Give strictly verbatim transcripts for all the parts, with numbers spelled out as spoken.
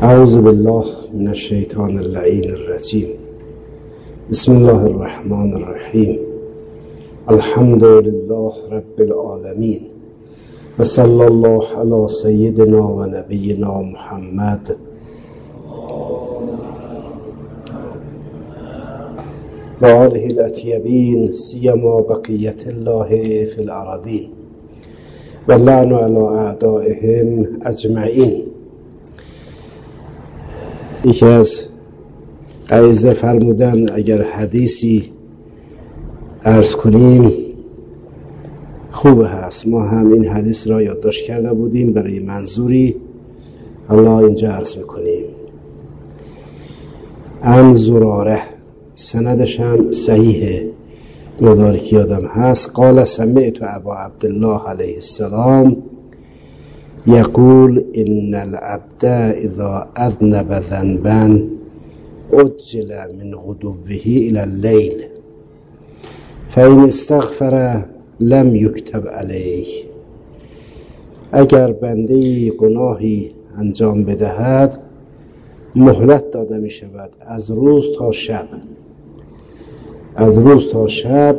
اعوذ بالله من الشیطان اللعین الرجیم. بسم الله الرحمن الرحیم. الحمد لله رب العالمین و صلی الله علی سیدنا و نبینا محمد و آله الاطیبین سیما بقیت الله فی الارضین و لعن علی اعدائهم اجمعین. یکی از عیزه فرمودن اگر حدیثی عرض کنیم خوبه هست. ما هم این حدیث را یادداشت کرده بودیم برای منظوری، حالا اینجا عرض میکنیم. عن زراره، سندش هم صحیحه، مدارکی یادم هست. قال سمعت ابا عبدالله علیه السلام یقول ان العبد اذا اذنب ذنبا عجل من غدوه الى الليل فان استغفر لم یکتب علیه. اگر بنده گناهی انجام بدهد مهلت داده می شود از روز تا شب، از روز تا شب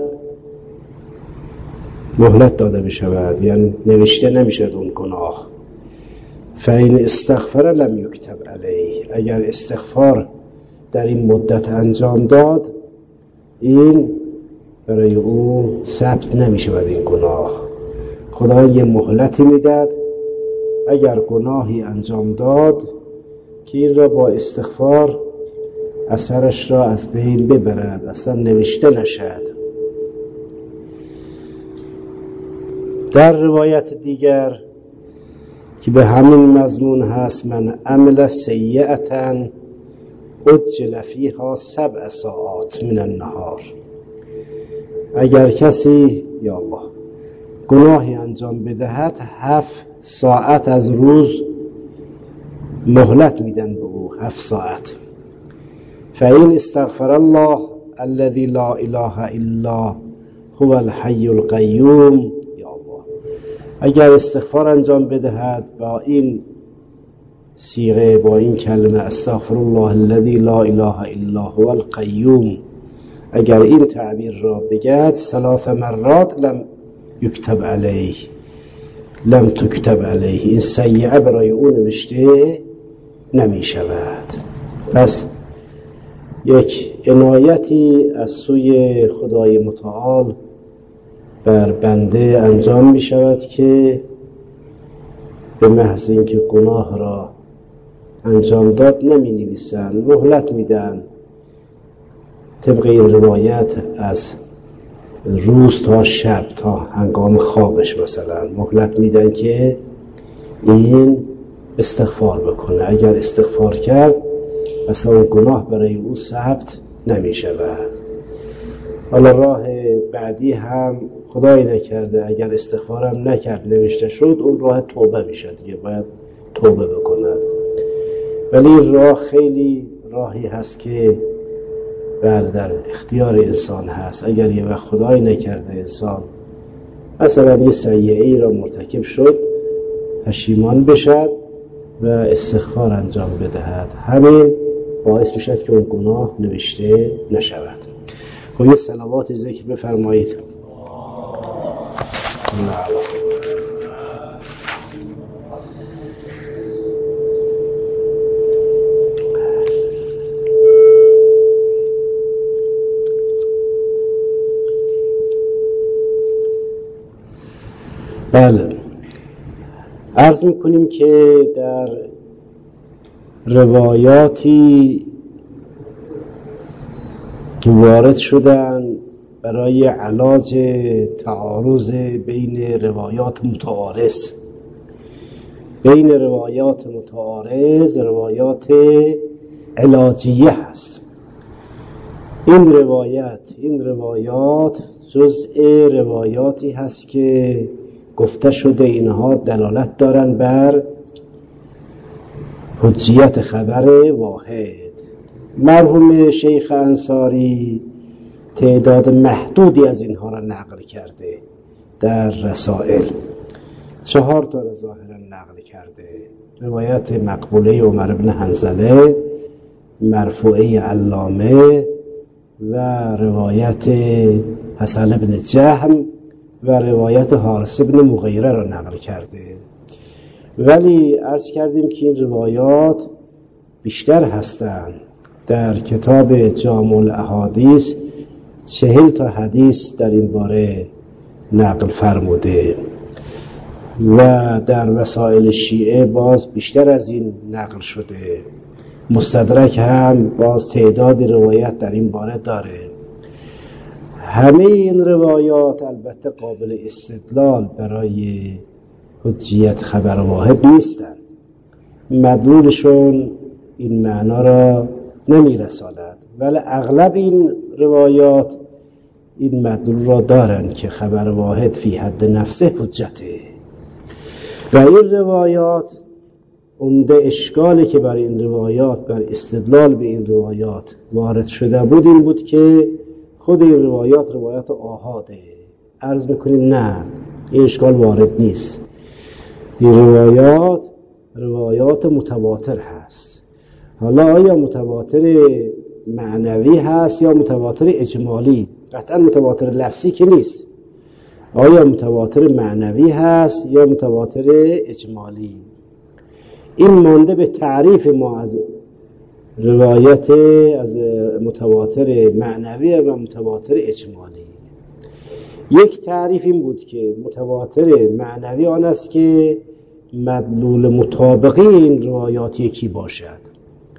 مهلت داده می شود، یعنی نوشته نمی شود اون گناه. فین استغفر لم یکتب علیه، اگر استغفار در این مدت انجام داد این برای او ثبت نمی شود این گناه. خدا یه مهلتی میداد اگر گناهی انجام داد که این را با استغفار اثرش را از بین ببرد، اصلا نوشته نشد. در روایت دیگر که به همین مضمون هست من عمل سیئتا عجل فیها سبع ساعات من النهار، اگر کسی یا الله گناهی انجام بدهد هفت ساعت از روز مهلت میدن به او، هفت ساعت. فإن استغفر الله الذي لا اله الا هو الحي القیوم، یا الله اگر استغفار انجام بدهد با این صیغه، با این کلمه استغفر الله الذي لا اله الا هو القیوم، اگر این تعبیر را بگد ثلاث مرات لم یکتب علیه، لم تکتب علیه، این سیئه برای او نوشته نمی شود. پس یک عنایتی از سوی خدای متعال بر بنده انجام می شود که به محض اینکه گناه را انجام داد نمی نویسن، مهلت میدن. طبق این روایت از روز تا شب، تا هنگام خوابش مثلا مهلت میدن که این استغفار بکنه. اگر استغفار کرد اصلا گناه برای او ثبت نمی شود. حالا راه بعدی هم خدای نکرده اگر استغفارم نکرد نوشته شد، اون راه توبه میشد، دیگه باید توبه بکند. ولی این راه خیلی راهی هست که بله در اختیار انسان هست. اگر یه وقت خدای نکرده انسان مثلا یه سیئه ای را مرتکب شد، پشیمان بشد و استغفار انجام بدهد، همین باعث میشد که اون گناه نوشته نشود. خب یه صلوات ذکر بفرمایید. بله، عرض میکنیم که در روایاتی که وارد شدن برای علاج تعارض بین روایات متعارض، بین روایات متعارض روایات علاجیه هست. این روایت این روایات جزء روایاتی هست که گفته شده اینها دلالت دارن بر حجیت خبر واحد. مرحوم شیخ انصاری تعداد محدودی از اینها را نقل کرده در رسائل، چهار تا را ظاهرا نقل کرده. روایت مقبوله عمر بن حنظله، مرفوعه علامه و روایت حسن بن جهم و روایت حارث بن مغیره را نقل کرده. ولی عرض کردیم که این روایات بیشتر هستند. در کتاب جامع الاحادیث چهل تا حدیث در این باره نقل فرموده و در وسائل شیعه باز بیشتر از این نقل شده. مستدرک هم باز تعداد روایت در این باره داره. همه این روایات البته قابل استدلال برای حجیت خبر واحد نیستند. مدلولشون این معنا را نمیرساند، ولی اغلب این روایات این مدلول را دارند که خبر واحد فی حد نفسه حجته. و این روایات عمده اشکالی که بر این روایات، بر استدلال به این روایات وارد شده بود این بود که خود این روایات روایات آحاده. عرض میکنیم نه، این اشکال وارد نیست. این روایات روایات متواتر هست. حالا آیا متواتر معنوی هست یا متواتر اجمالی؟ قطعا متواتر لفظی که نیست. آیا متواتر معنوی هست یا متواتر اجمالی؟ این مانده به تعریف ما از روایت از متواتر معنوی و متواتر اجمالی. یک تعریف این بود که متواتر معنوی آن است که مدلول مطابقی این روایات یکی باشد.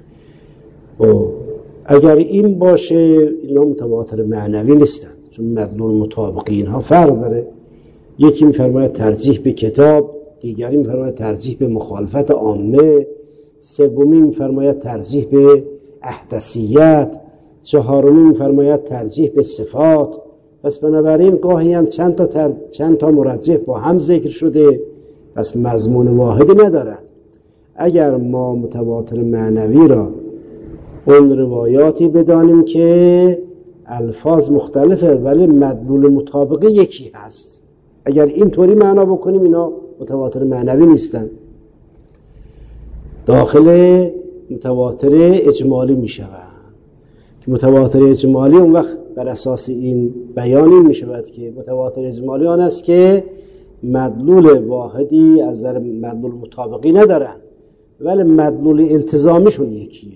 و اگر این باشه اینا متواتر معنوی نیستن، چون مدلول مطابقی اینها فرق داره. یکی میفرماید ترجیح به کتاب، دیگری میفرماید ترجیح به مخالفت عامه، سومی میفرماید ترجیح به احدثیت، چهارمی میفرماید ترجیح به صفات. پس بنابراین گاهی هم چند تا تر... چند تا مرجح با هم ذکر شده، پس مضمون واحدی ندارن. اگر ما متواتر معنوی را اون روایاتی بدانیم که الفاظ مختلفه ولی مدلول مطابقی یکی هست، اگر اینطوری معنا بکنیم اینا متواتر معنوی نیستن، داخل متواتر اجمالی می شود. که متواتر اجمالی اون وقت بر اساس این بیانی می شود که متواتر اجمالی آن است که مدلول واحدی از نظر مدلول مطابقی ندارن ولی مدلول التزامیشون یکیه.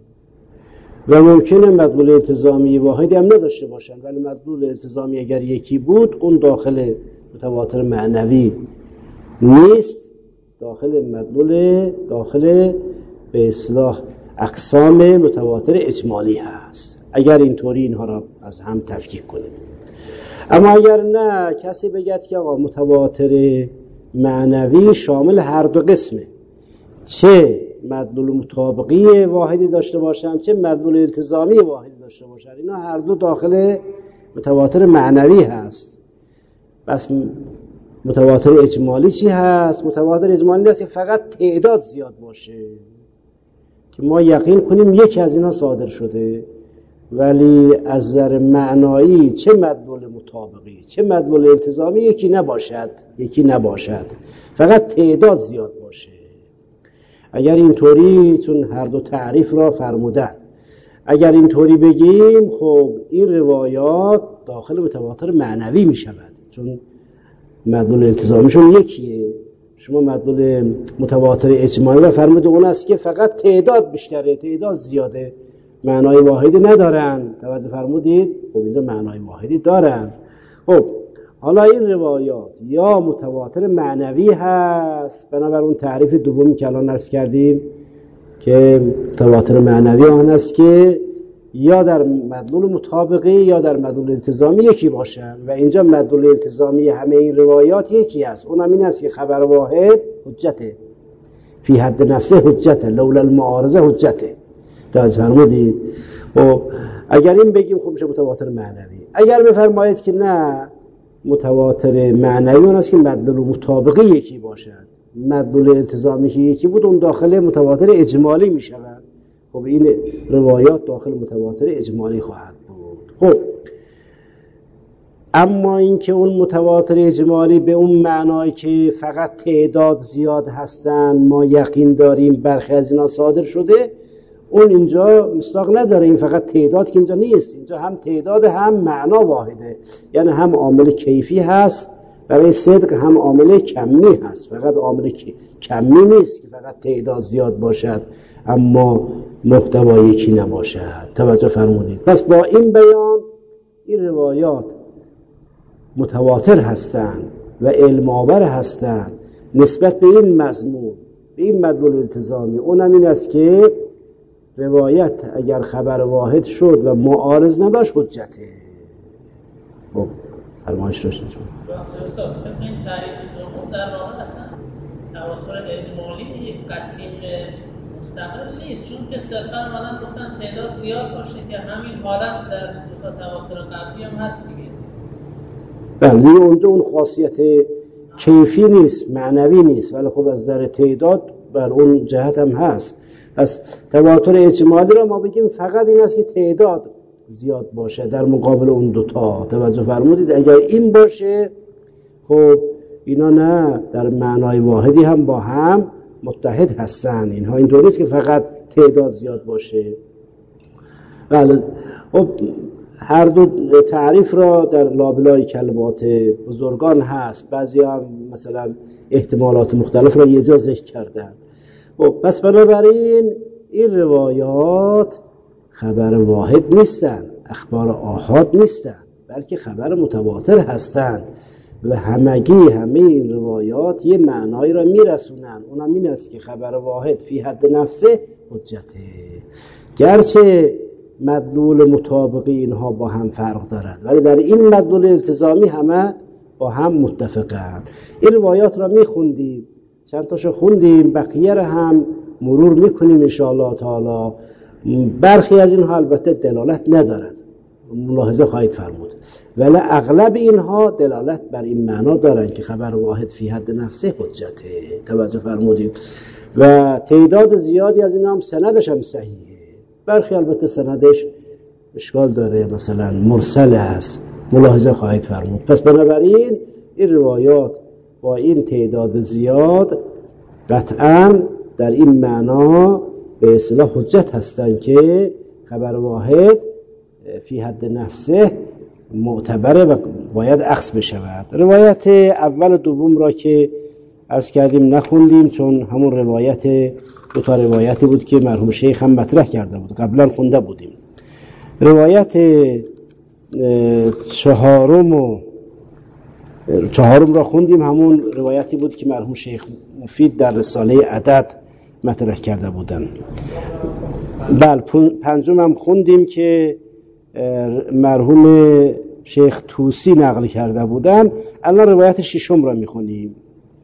و ممکنه مدلول التزامی واحدی هم نداشته باشن ولی مدلول التزامی اگر یکی بود اون داخل متواتر معنوی نیست، داخل مدلول داخل به اصطلاح اقسام متواتر اجمالی هست. اگر اینطوری اینها را از هم تفکیک کنیم. اما اگر نه، کسی بگد که آقا متواتر معنوی شامل هر دو قسمه، چه مدلول مطابقی واحدی داشته باشن چه مدلول التزامی واحدی داشته باشن، اینا هر دو داخل متواتر معنوی هست. بس متواتر اجمالی چی هست؟ متواتر اجمالی هست که فقط تعداد زیاد باشه که ما یقین کنیم یکی از اینا صادر شده، ولی از نظر معنایی چه مدلول مطابقی چه مدلول التزامی یکی نباشد یکی نباشد فقط تعداد زیاد باشه. اگر اینطوری، چون هر دو تعریف را فرمودن، اگر اینطوری بگیم خب این روایات داخل متواتر معنوی می شود، چون مدلول التزامیشون یکیه. شما مدلول متواتر اجمالی را فرموده اون است که فقط تعداد بیشتره، تعداد زیاده، معنای واحدی ندارن. توجه فرمودید؟ خب اینجا معنای واحدی دارن. خب حالا این روایات یا متواتر معنوی هست، بنابر اون تعریف دومی که الان عرض کردیم که متواتر معنوی آن است که یا در مدلول مطابقی یا در مدلول التزامی یکی باشن و اینجا مدلول التزامی همه این روایات یکی است. اونم این است که خبر واحد حجته، فی حد نفسه حجته، لولا المعارضه حجته. توجه فرمودید؟ خب اگر این بگیم خب میشه متواتر معنوی. اگر بفرمایید که نه، متواتر معنوی اون است که مدلول مطابقی یکی باشد، مدلول التزامی یکی بود، اون داخل متواتر اجمالی می شود. خب این روایات داخل متواتر اجمالی خواهد بود. خب اما اینکه اون متواتر اجمالی به اون معنایی که فقط تعداد زیاد هستن ما یقین داریم برخی از اینا صادر شده، اون اینجا مصداق نداره. این فقط تعداد که اینجا نیست، اینجا هم تعداد هم معنا واحده، یعنی هم عامل کیفی هست برای صدق، هم عامل کمی هست. فقط عامل کمی نیست که فقط تعداد زیاد باشد اما محتوا یکی نباشد. توجه فرمودید؟ پس با این بیان این روایات متواتر هستند و علم آور هستند نسبت به این مضمون، به این مدلول التزامی. اونم این است که روایت اگر خبر واحد شد و معارض نداشت حجته. خب فرمایش داشته چون این تعریف دوم در واقع اصلا تواتر اجمالی یک قسیم مستقل نیست، چون که صرفا اومدن گفتن تعداد زیاد باشه که همین حالت در دو تا تواتر قبلی هم هست دیگه. بله اونجا اون خاصیت کیفی نیست، معنوی نیست، ولی خب از در تعداد بر اون جهت هم هست. پس تواتر اجمالی را ما بگیم فقط این است که تعداد زیاد باشه در مقابل اون دوتا. توجه فرمودید؟ اگر این باشه خب اینا نه در معنای واحدی هم با هم متحد هستن. اینها اینطور نیست که فقط تعداد زیاد باشه. بله خب هر دو تعریف را در لابلای کلمات بزرگان هست. بعضی هم مثلا احتمالات مختلف را یه جا ذکر کردن. خب پس بنابراین این روایات خبر واحد نیستن، اخبار آحاد نیستن، بلکه خبر متواتر هستند و همگی همه این روایات یه معنایی را میرسونن. اونم این است که خبر واحد فی حد نفسه حجته، گرچه مدلول مطابقی اینها با هم فرق دارد ولی در این مدلول التزامی همه با هم متفقن. این روایات را میخوندیم، چند تاشو خوندیم، بقیه را هم مرور میکنیم انشاءالله تعالی. برخی از اینها البته دلالت ندارد، ملاحظه خواهید فرمود، ولی اغلب اینها دلالت بر این معنا دارند که خبر واحد فی حد نفسه حجته. توجه فرمودید؟ و تعداد زیادی از اینها هم سندش هم صحیحه، برخی البته سندش اشکال داره، مثلا مرسل است، ملاحظه خواهید فرمود. پس بنابراین این روایات با این تعداد زیاد قطعا در این معنا به اصطلاح حجت هستند که خبر واحد فی حد نفسه معتبره و باید اخذ بشود. روایت اول و دوم را که عرض کردیم نخوندیم، چون همون روایت دو تا روایتی بود که مرحوم شیخ هم مطرح کرده بود، قبلا خونده بودیم. روایت چهارم و چهارم را خوندیم، همون روایتی بود که مرحوم شیخ مفید در رساله عدد مطرح کرده بودن. بله پنجم هم خوندیم که مرحوم شیخ توسی نقل کرده بودن. الان روایت ششم را میخونیم.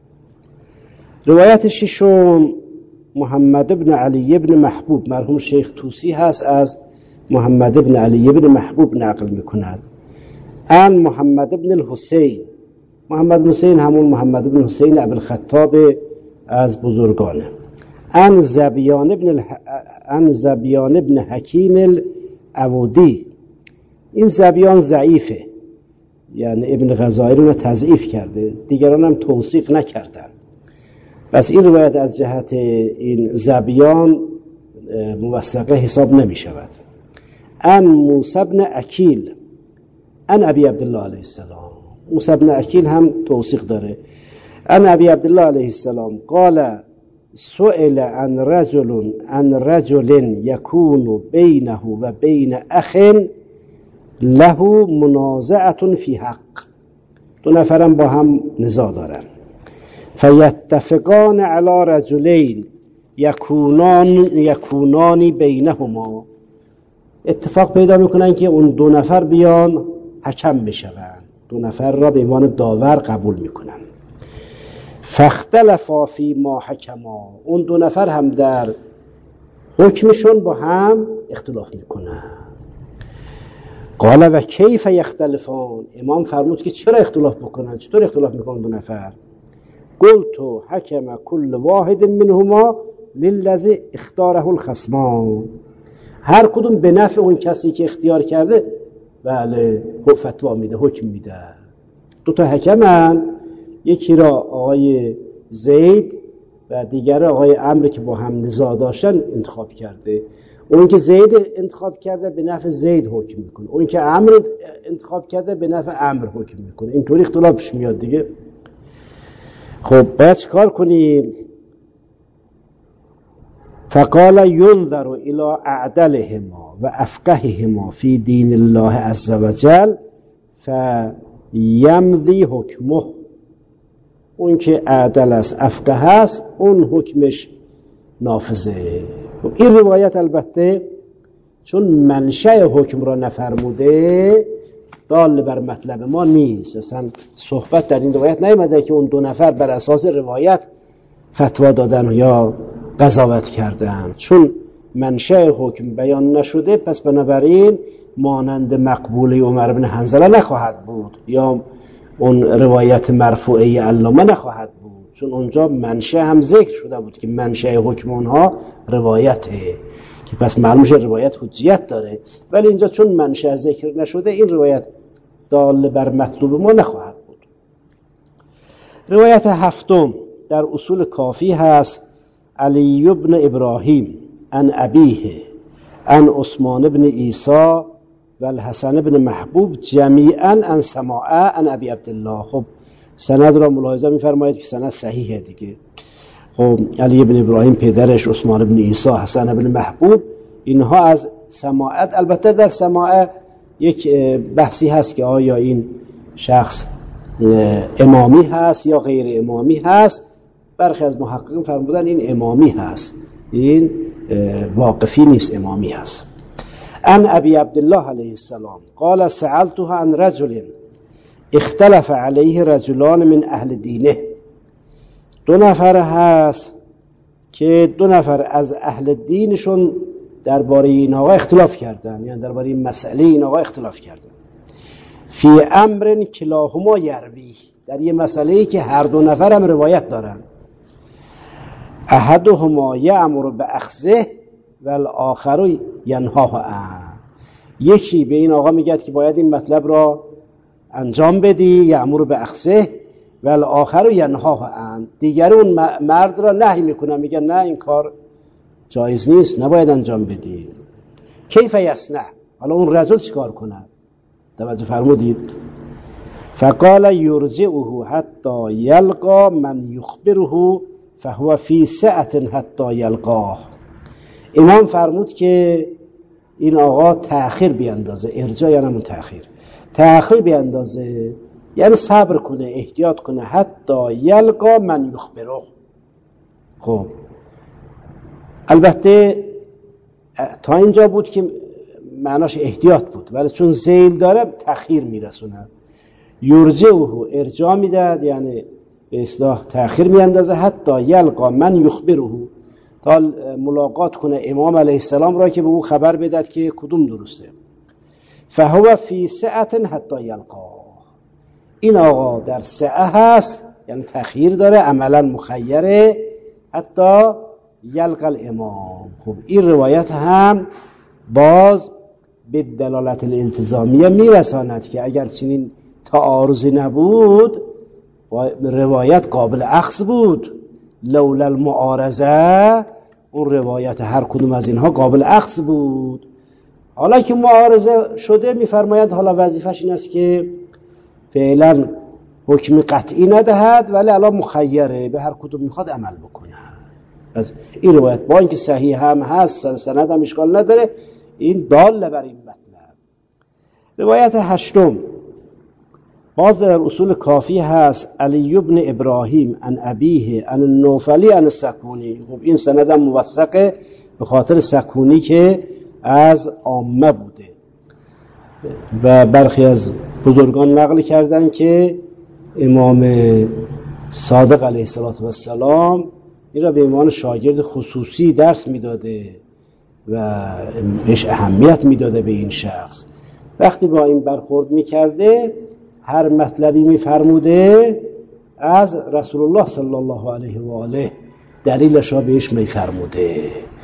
روایت ششم محمد ابن علی ابن محبوب، مرحوم شیخ توسی هست، از محمد ابن علی ابن محبوب نقل میکند. ان محمد ابن الحسین، محمد حسین همون محمد ابن حسین ابوالخطاب از بزرگانه. ان زبیان ابن الح... ان زبیان ابن حکیم العودی، این زبیان ضعیفه، یعنی ابن غزالی رو تضعیف کرده، دیگران هم توثیق نکردن. پس این روایت از جهت این زبیان موثقه حساب نمی شود. ان موسی بن اکیل ان ابی عبدالله علیه السلام، موسی بن اکیل هم توثیق داره. ان ابی عبدالله علیه السلام قال سئل عن رجل عن رجل یکون بینه و بین اخ له منازعه فی حق، دو نفرم با هم نزاع دارن. فیتفقان علی رجلین یکونان یکونانی بینهما، اتفاق پیدا میکنن که اون دو نفر بیان حکم بشوند، دو نفر را به عنوان داور قبول میکنن. فاختلفا فی ما حکما، اون دو نفر هم در حکمشون با هم اختلاف میکنن. قال و کیف یختلفان، امام فرمود که چرا اختلاف بکنن، چطور اختلاف میکنن دو نفر؟ قلت حکم کل واحد منهما للذی اختاره الخصمان، هر کدوم به نفع اون کسی که اختیار کرده بله فتوا میده، حکم میده. دو تا حکمن، یکی را آقای زید و دیگر آقای عمرو که با هم نزاع داشتن انتخاب کرده. اون که زید انتخاب کرده به نفع زید حکم میکنه، اون که عمرو انتخاب کرده به نفع عمرو حکم میکنه. اینطوری اختلافش میاد دیگه. خب باید چیکار کنیم؟ فقال ينظر الى اعدلهما و افقههما فی دین الله عز وجل فیمضی حکمه. اون که اعدل است، افقه است، اون حکمش نافذه. این روایت البته چون منشأ حکم را نفرموده دال بر مطلب ما نیست. اصلا صحبت در این روایت نیامده که اون دو نفر بر اساس روایت فتوا دادن یا قضاوت کردن. چون منشأ حکم بیان نشده پس بنابراین مانند مقبوله عمر بن حنظله نخواهد بود یا اون روایت مرفوعه علامه نخواهد بود، چون اونجا منشأ هم ذکر شده بود که منشأ حکم اونها روایته، که پس معلوم شد روایت حجیت داره. ولی اینجا چون منشأ ذکر نشده این روایت دال بر مطلوب ما نخواهد بود. روایت هفتم در اصول کافی هست: علی بن ابراهیم عن ابیه عن عثمان بن عیسی و الحسن بن محبوب جمیعا عن سماعه عن ابی عبدالله. خب سند را ملاحظه می‌فرمایید که سند صحیحه دیگه. خب علی بن ابراهیم پدرش، عثمان بن عیسی، حسن بن محبوب، اینها از سماعت. البته در سماعه یک بحثی هست که آیا این شخص امامی هست یا غیر امامی هست. برخی از محققین فرمودن این امامی هست، این واقفی نیست، امامی هست. عن ابی عبدالله علیه السلام قال سألته عن رجل اختلف علیه رجلان من اهل دینه. دو نفر هست که دو نفر از اهل دینشون درباره این آقا اختلاف کردن، یعنی درباره این مسئله این آقا اختلاف کردن. فی امر کلاهما یروی، در یه مسئله‌ای که هر دو نفر هم روایت دارن. احدهما یأمر باخذه و الاخر ینهاه عنه. یکی به این آقا میگه که باید این مطلب را انجام بدی، یأمر باخذه و الاخر ینهاه عنه. دیگر اون مرد را نهی میکنه، میگه نه این کار جایز نیست، نباید انجام بدی. کیف یصنع؟ حالا اون رجل چیکار کنه؟ توجه فرمودید؟ فقال یرجعه حتی یلقا من یخبره فهو فی سعة حتی یلقاه. امام فرمود که این آقا تأخیر بیندازه. ارجاع یعنی همون تأخیر، تأخیر بیندازه یعنی صبر کنه، احتیاط کنه، حتی یلقا من یخبره. خب البته تا اینجا بود که معناش احتیاط بود، ولی چون ذیل داره تأخیر میرسونه. یرجعه ارجاع میداد، یعنی به اصطلاح تأخیر میاندازه، حتی یلقا من یخبره، تا ملاقات کنه امام علیه السلام را که به او خبر بدهد که کدوم درسته. فهو فی سعة حتی یلقا. این آقا در سعه هست، یعنی تأخیر داره، عملا مخیره، حتی یلقا الامام. خب این روایت هم باز به دلالت الالتزامیه میرساند که اگر چنین تعارضی نبود روایت قابل اخذ بود. لولا المعارضه، اون روایت هر کدوم از اینها قابل اخذ بود. حالا که معارضه شده میفرماید حالا وظیفش این است که فعلا حکم قطعی ندهد، ولی الان مخیره، به هر کدوم میخواد عمل بکنه. پس این روایت با اینکه صحیح هم هست، سند هم اشکال نداره، این دال بر این مطلب. روایت هشتم باز در اصول کافی هست: علی بن ابراهیم عن ابیه عن النوفلی عن السکونی. خب این سند هم موثقه به خاطر سکونی که از عامه بوده و برخی از بزرگان نقل کردن که امام صادق علیه السلام این را به عنوان شاگرد خصوصی درس میداده و بهش اهمیت میداده به این شخص. وقتی با این برخورد میکرده هر مطلبی میفرموده از رسول الله صلی الله علیه و آله دلیلش را بهش میفرموده.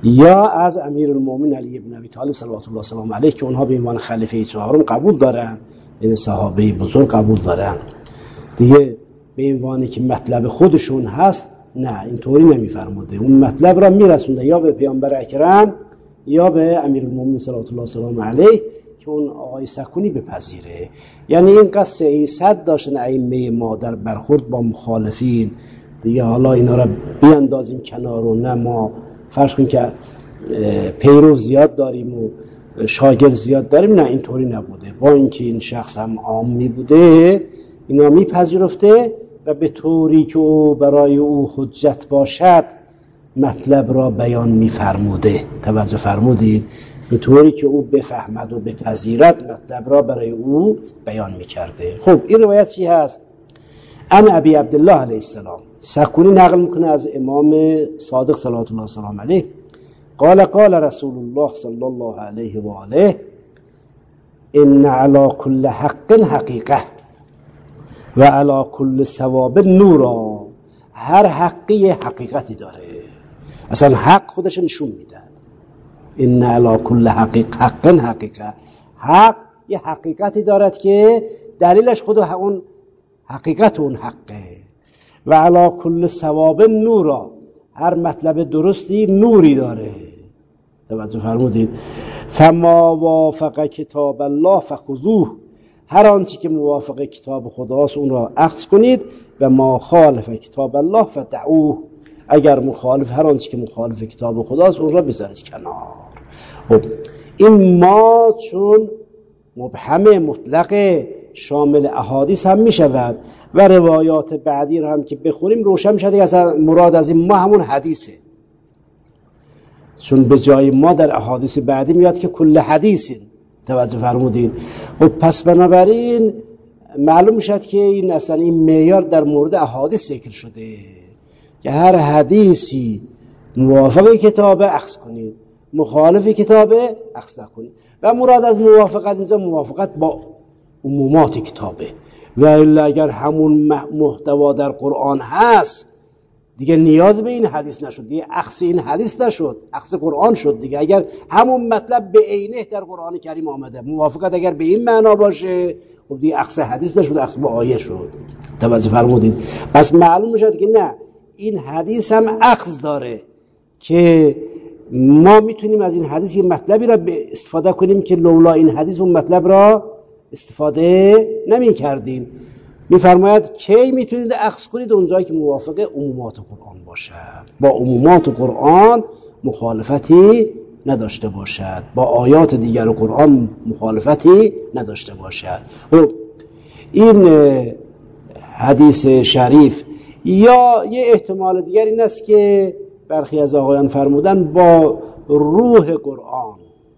یا از امیرالمومنین علی بن ابی طالب صلوات الله سلام علیه که اونها به عنوان خلیفه چهارم قبول دارن، این صحابه بزرگ قبول دارن دیگه، به عنوانی که مطلب خودشون هست نه، اینطوری نمیفرموده. اون مطلب را میرسونده یا به پیامبر اکرم یا به امیرالمومنین صلوات الله سلام علیه که اون آقای سکونی بپذیره. یعنی این قصه ای صد داشتن ائمه ما در برخورد با مخالفین دیگه، حالا اینا را بیاندازیم کنار و نه ما فرض کن که پیرو زیاد داریم و شاگرد زیاد داریم، نه اینطوری نبوده. با اینکه این شخص هم عامی بوده اینا میپذیرفته و به طوری که او برای او حجت باشد مطلب را بیان میفرموده. توجه فرمودید؟ به طوری که او بفهمد و بپذیرد مطلب را برای او بیان میکرده. خب این روایت چی هست؟ ان ابی عبدالله علیه السلام، سکونی نقل میکنه از امام صادق صلوات الله سلام علیه، قال قال رسول الله صلی الله علیه و آله ان علی کل حق حقیقه و علی کل ثواب نورا. هر حقی حقیقتی داره، اصلا حق خودش نشون میده. ان علی کل حقیق حق حقیقه، حق یه حقیقتی دارد که دلیلش خود اون حقیقت اون حقه. و علی کل ثواب نورا، هر مطلب درستی نوری داره. توجه فرمودید؟ فما وافق کتاب الله فخذوه، هر آنچه که موافق کتاب خداست اون را اخذ کنید، و ما خالف کتاب الله فدعوه، اگر مخالف هر آنچه که مخالف کتاب خداست اون را بذارید کنار. خب این ما چون مبهم مطلق شامل احادیث هم می شود و روایات بعدی رو هم که بخونیم روشن می شود که مراد از این ما همون حدیثه، چون به جای ما در احادیث بعدی میاد که کل حدیثین. توجه فرمودین؟ خب پس بنابراین معلوم شد که این اصلا این معیار در مورد احادیث ذکر شده که هر حدیثی موافق کتابه اخذ کنید، مخالف کتابه اخذ نکنید. و مراد از موافقت اینجا موافقت با عمومات کتابه، و الا اگر همون محتوا در قرآن هست دیگه نیاز به این حدیث نشد، دیگه اخذ این حدیث نشد، اخذ قرآن شد دیگه. اگر همون مطلب به عینه در قرآن کریم آمده، موافقت اگر به این معنا باشه خب دیگه اخذ حدیث نشد، اخذ با آیه شد. توجه فرمودید؟ پس معلوم میشد که نه، این حدیث هم اخذ داره که ما میتونیم از این حدیث یه مطلبی را استفاده کنیم که لولا این حدیث اون مطلب را استفاده نمی کردیم. میفرماید کی میتونید اخذ کنید؟ اونجایی که موافق عمومات قرآن باشد، با عمومات قرآن مخالفتی نداشته باشد، با آیات دیگر قرآن مخالفتی نداشته باشد. این حدیث شریف یا یه احتمال دیگر این است که برخی از آقایان فرمودن با روح قرآن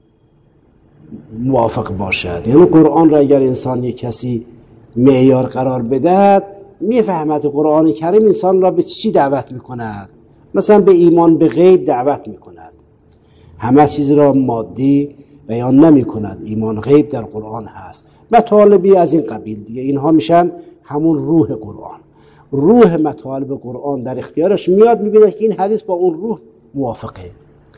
موافق باشد. یعنی قرآن را اگر انسان یک کسی معیار قرار بدهد میفهمد قرآن کریم انسان را به چی دعوت میکند. مثلا به ایمان به غیب دعوت میکند، همه چیز را مادی بیان نمی کند. ایمان غیب در قرآن هست، مطالبی از این قبیل دیگه. اینها میشن همون روح قرآن. روح مطالب قرآن در اختیارش میاد، میبینه که این حدیث با اون روح موافقه.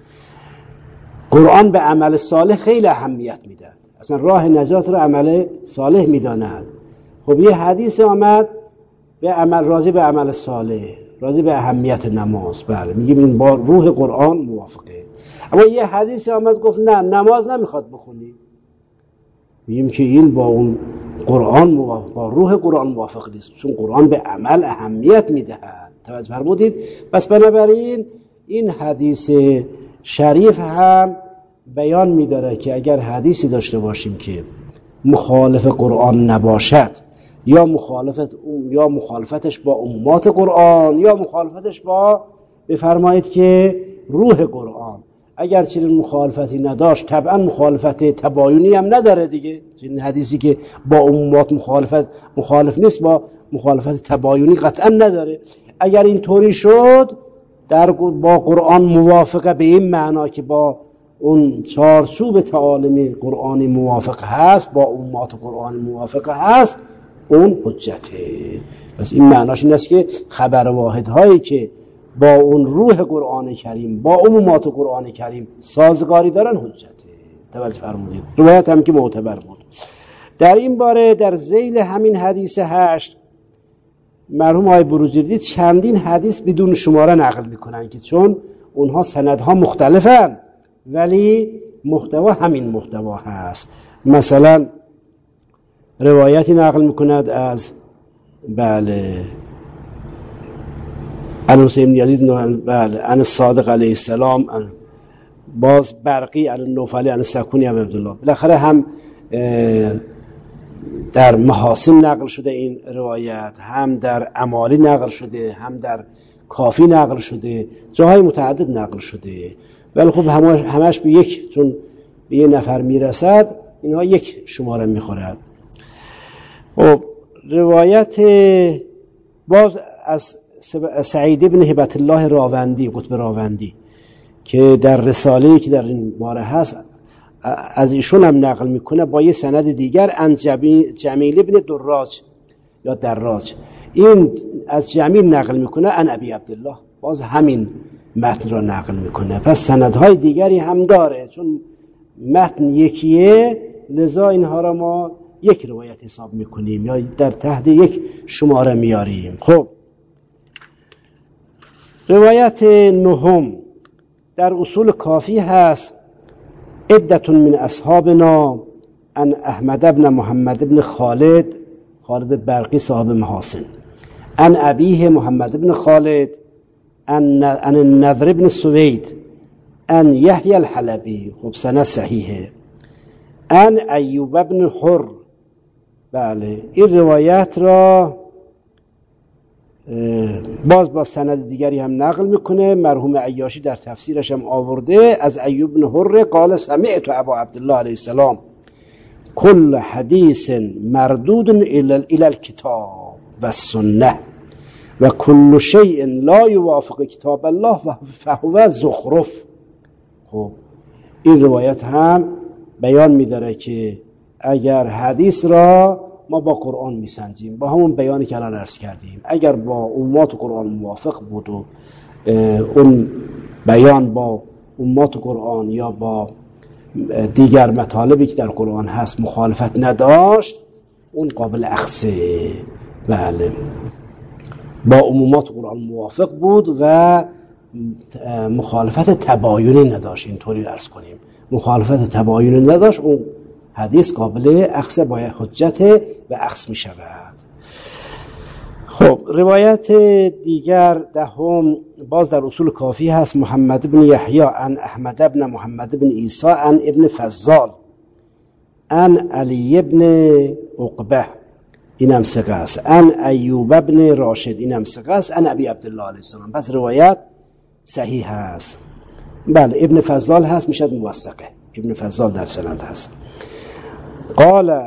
قرآن به عمل صالح خیلی اهمیت میده، اصلا راه نجات رو عمل صالح میداند. خب یه حدیث آمد به عمل، راضی به عمل صالح، راضی به اهمیت نماز، بله میگیم این با روح قرآن موافقه. اما یه حدیث آمد گفت نه نماز نمیخواد بخونی، میگیم که این با اون قرآن موافق، با روح قرآن موافق نیست، چون قرآن به عمل اهمیت میدهد. توجه فرمودید؟ پس بنابراین این حدیث شریف هم بیان میداره که اگر حدیثی داشته باشیم که مخالف قرآن نباشد، یا مخالفت یا مخالفتش با عمومات قرآن، یا مخالفتش با بفرمایید که روح قرآن، اگر چنین مخالفتی نداشت طبعا مخالفت تباینی هم نداره دیگه. این حدیثی که با عمومات مخالفت مخالف نیست، با مخالفت تباینی قطعا نداره. اگر این طوری شد در با قرآن موافقه به این معنا که با اون چارچوب تعالیم قرآنی موافقه هست، با عمومات قرآن موافقه هست، اون حجته. پس این معناش این است که خبر واحد هایی که با اون روح قرآن کریم، با عمومات قرآن کریم سازگاری دارن حجته. توجه فرمودید. روایت هم که معتبر بود. در این باره در ذیل همین حدیث هشت مرحوم آقای بروجردی چندین حدیث بدون شماره نقل میکنن که چون اونها سندها مختلفن ولی محتوا همین محتوا هست. مثلا روایتی نقل میکند از بله عن حسین یزید بله عن صادق علیه السلام، باز برقی عن نوفلی عن سکونی عن عبدالله. بالاخره هم در محاسن نقل شده این روایت، هم در امالی نقل شده، هم در کافی نقل شده، جاهای متعدد نقل شده. ولی خب همش, همش به یک، چون به یه نفر میرسد اینها یک شماره میخورد. خب روایت باز از سعید بن هبت الله راوندی، قطب راوندی، که در رساله‌ای که در این باره هست از ایشون هم نقل میکنه با یه سند دیگر ان جمیل بن دراج یا دراج، این از جمیل نقل میکنه ان ابی عبدالله، باز همین متن را نقل میکنه. پس سندهای دیگری هم داره، چون متن یکیه لذا اینها را ما یک روایت حساب میکنیم یا در تحت یک شماره میاریم. خب روایت نهم در اصول کافی هست عدة من اصحابنا ان احمد بن محمد بن خالد، خالد برقی صاحب محاسن، ان ابیه محمد بن خالد، ان النضر بن سوید، ان یحیی الحلبی، خب سند صحیحه، ان ایوب بن حر. بله این روایت را باز با سند دیگری هم نقل میکنه. مرحوم عیاشی در تفسیرش هم آورده از ایوب بن حر قال سمعت ابا عبدالله علیه السلام کل حدیث مردود الى الكتاب و السنه و کل شیء لا یوافق کتاب الله فهو زخرف. خب این روایت هم بیان میداره که اگر حدیث را ما با قرآن میسنجیم، با همون بیانی که الان عرض کردیم، اگر با امات قرآن موافق بود و اون بیان با امات قرآن یا با دیگر مطالبی که در قرآن هست مخالفت نداشت، اون قابل اخذه. بله با عمومات قرآن موافق بود و مخالفت تباینی نداشت، اینطوری عرض کنیم مخالفت تباینی نداشت، اون حدیث قابل اخذ با حجت و اخذ می شود. خب روایت دیگر دهم باز در اصول کافی هست محمد بن یحیی عن احمد بن محمد بن عیسی عن ابن فضال عن علی بن عقبه، اینم ثقه است، عن ایوب بن راشد، اینم ثقه است، عن ابی عبدالله علیه السلام. پس روایت صحیح است. بله ابن فضال هست میشد موثقه، ابن فضال در سند هست. قال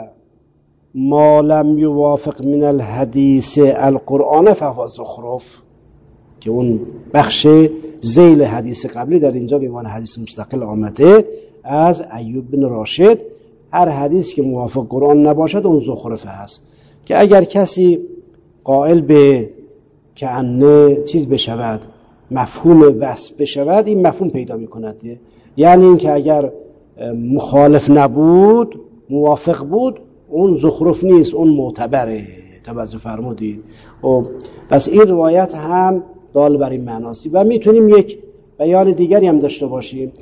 ما لم یوافق من الحدیث القرآن فهو زخرف، که اون بخش ذیل حدیث قبلی در اینجا به عنوان حدیث مستقل آمده از ایوب بن راشد. هر حدیث که موافق قرآن نباشد اون زخرف هست، که اگر کسی قائل به کأنه چیز بشود، مفهوم وصف بشود، این مفهوم پیدا میکند. یعنی این که اگر مخالف نبود موافق بود اون زخرف نیست، اون معتبره. توجه فرمودید؟ خب پس این روایت هم دال بر این معناست. و میتونیم یک بیان دیگری هم داشته باشیم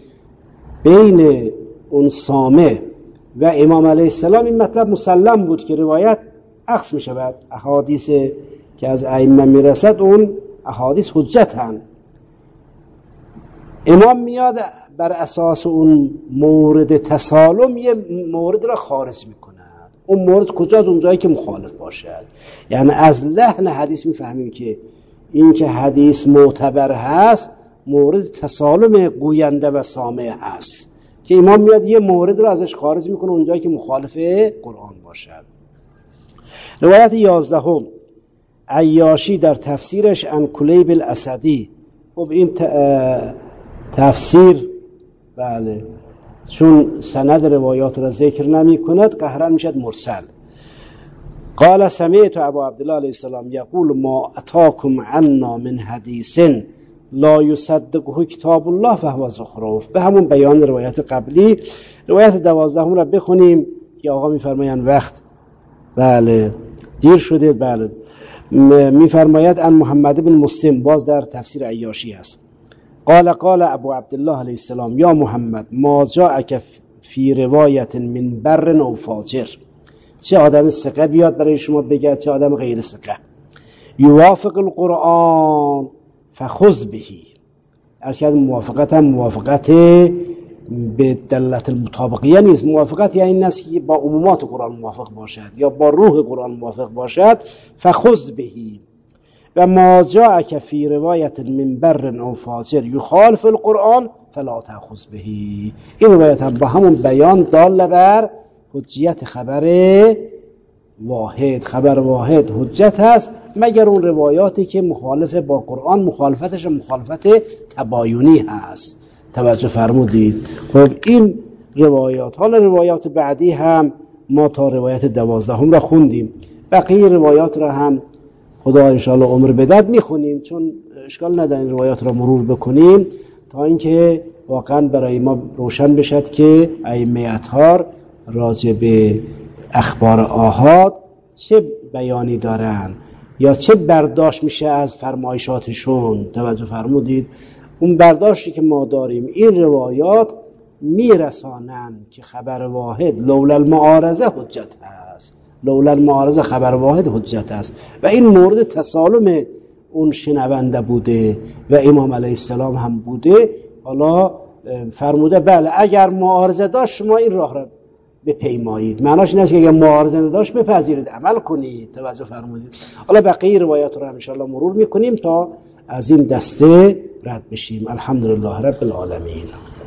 بین اون سامع و امام علیه السلام. این مطلب مسلم بود که روایت اخذ می شود، احادیث که از ائمه میرسد اون احادیث حجت هم. امام میاد بر اساس اون مورد تسالم یه مورد را خارج میکند. اون مورد کجاست؟ اون جایی که مخالف باشد. یعنی از لحن حدیث میفهمیم که این که حدیث معتبر هست مورد تسالم گوینده و سامع هست، که امام میاد یه مورد را ازش خارج میکنه اون جایی که مخالف قرآن باشد. روایت یازدهم عیاشی در تفسیرش عن کلیب الاسدی. خب این تفسیر بله چون سند روایات را ذکر نمی کند قهرن میشد مرسل. قال سمعت ابا عبدالله علیه السلام یقول ما اتاکم عنا من حدیث لا یصدقه کتاب الله فهو زخرف. به همون بیان روایت قبلی. روایت دوازدهم را بخونیم که آقا میفرمایند وقت بله دیر شده. بله میفرماید ان محمد بن مسلم، باز در تفسیر عیاشی است، قال قال ابو عبدالله علیه السلام یا محمد ما جاءک فی روایت من بر او فاجر، چه آدم ثقه بیاد برای شما بگه چه آدم غیر ثقه، یوافق القرآن فخذ بهی، ارشد موافقت هم موافقت به دلت المطابقیه نیست، موافقت یعنی این است که با عمومات قرآن موافق باشد یا با روح قرآن موافق باشد. فخذ بهی و ما جاءک فی روایت من بر او فاجر یخالف القرآن فلا تأخذ بهی. این روایت هم با همون بیان دال بر حجیت خبر واحد. خبر واحد حجت هست مگر اون روایاتی که مخالف با قرآن، مخالفتش مخالفت تباینی هست. توجه فرمودید؟ خب این روایات، حالا روایات بعدی هم ما تا روایت دوازدهم را خوندیم، بقیه روایات را هم خدا انشاءالله عمر بدد میخونیم، چون اشکال نداره این روایات را مرور بکنیم تا اینکه واقعا برای ما روشن بشد که ائمه اطهار راجع به اخبار آحاد چه بیانی دارن یا چه برداشت میشه از فرمایشاتشون. توجه فرمودید؟ اون برداشتی که ما داریم این روایات میرسانن که خبر واحد لولا المعارضه حجت هست، لولا المعارضه خبر واحد حجت هست و این مورد تسالم اون شنونده بوده و امام علیه السلام هم بوده. حالا فرموده بله اگر معارضه داشت شما این راه را بپیمایید، معناش این است که اگر معارضه نداشت بپذیرید عمل کنید. توجه فرمودید؟ حالا بقیه روایات رو ان شاء الله مرور میکنیم تا از این دسته رد بشیم. الحمدلله رب العالمین.